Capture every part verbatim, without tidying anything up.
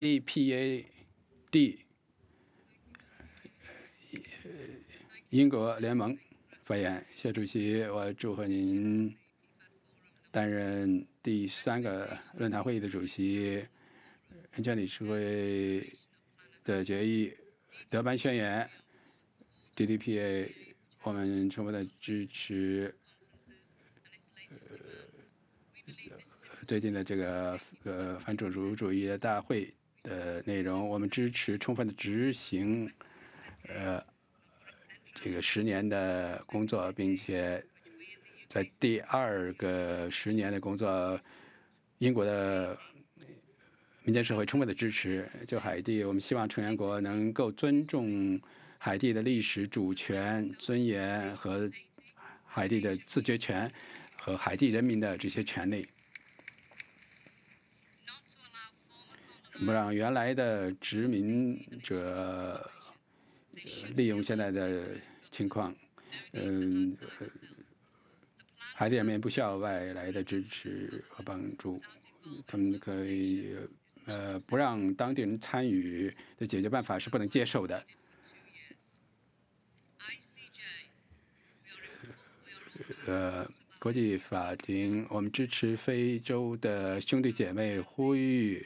E P A D 英国联盟发言，谢主席，我祝贺您担任第三个论坛会议的主席。人权理事会的决议，德班宣言 D D P A， 我们充分的支持。呃，最近的这个呃反种族主义大会的内容，我们支持充分的执行呃这个十年的工作，并且在第二个十年的工作，英国的民间社会充分的支持。就海地，我们希望成员国能够尊重海地的历史主权、尊严和海地的自决权和海地人民的这些权利。不让原来的殖民者利用现在的情况，嗯，海地人民不需要外来的支持和帮助，他们可以呃不让当地人参与的解决办法是不能接受的。呃，国际法庭，我们支持非洲的兄弟姐妹呼吁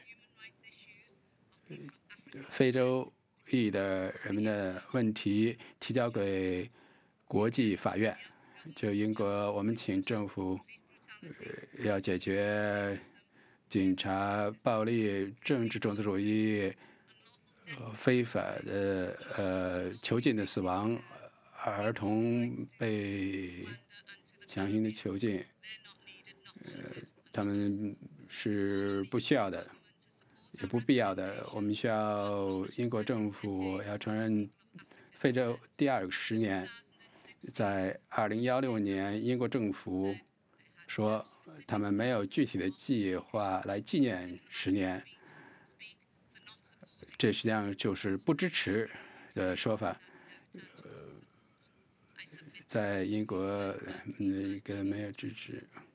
非洲裔的人们的问题提交给国际法院。就英国，我们请政府呃要解决警察暴力、政治种族主义、呃非法的呃囚禁的死亡、儿童被强行的囚禁，呃，他们是不需要的。也不必要的。我们需要英国政府要承认非洲第二个十年，在二零幺六年，英国政府说他们没有具体的计划来纪念十年，这实际上就是不支持的说法。呃，在英国那个没有支持。